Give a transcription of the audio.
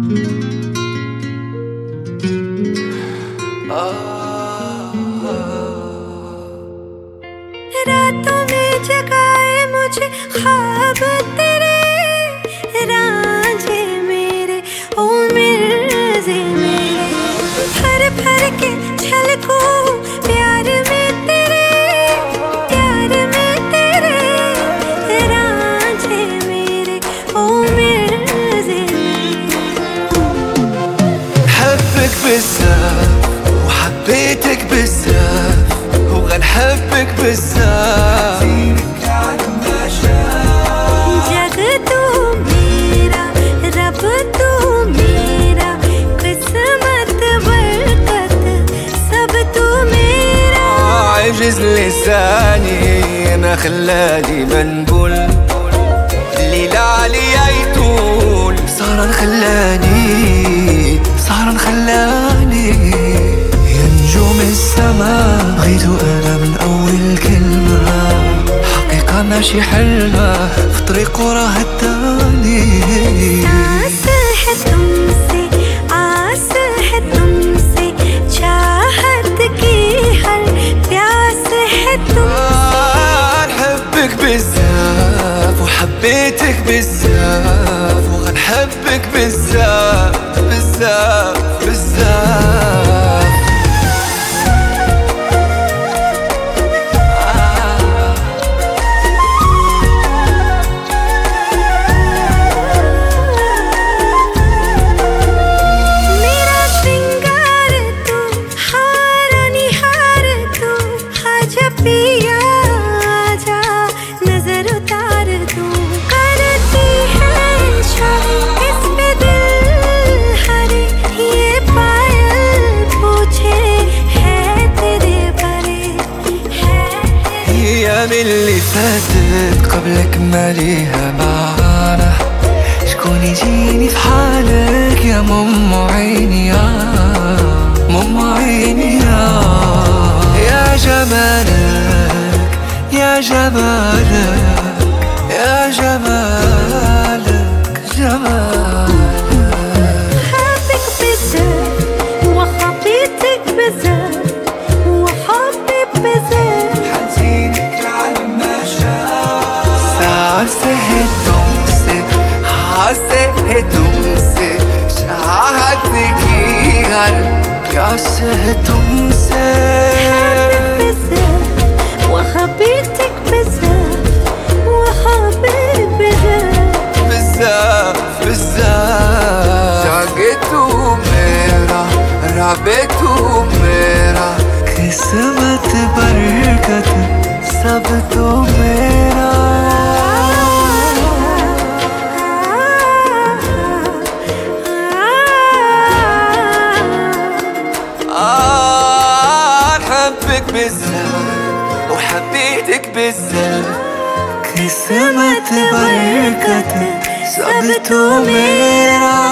रातों में जगाए मुझे ख्वाब तेरे, रांझे मेरे ओ मिर्ज़े मेरे, भर भर के छलकूं प्यार में तेरे, प्यार में तेरे, रांझे मेरे ओ मिर्ज़े मेरे. حبك بزاف وحبيتك بزاف وغنحبك بزاف. जग तू मेरा, रब तू मेरा, किस्मत बरकत सब तू मेरा. عجز لساني انا خلاني منبول، الليلة عليا يطول. صار خلاني يا نجوم السماء، بغيتو انا من اول كلمة، حقيقة ماشي حلمة، في طريق وراه التاني. सांस है तुमसे, आस है तुमसे, चाहत की हर प्यास है तुमसे. نحبك بزاف وحبيتك بزاف وغنحبك بزاف بزاف بزاف. मेरा श्रृंगार तू, हारा निहार तू, आजा पिया आजा, नजर उतार तू. करती है शाही इस पे दिल हरे, ये पायल पूछे है तेरे भरे, है तेरे. ايام اللي فاتت قبلك ماليها معانا، شكون يجيني في حالك يا ماما عيني، يا ماما عيني، يا جمالك يا جمالك يا جمالك جمالك. حبك بزاف وحبيتك بزاف وحبي بزاف. حزينك على ما شاف. ساسه तुमसे चाहत की हर प्यास है तुमसे. حبك بزاف وحبيتك بزاف وحبي بزاف. بزاف بزاف. जागे तू मेरा, राबे तू मेरा, किस्मत बरकत सब तो मेरा. نحبك بزاف وحبيتك بزاف، किस्मत बरकत सब तो मेरा.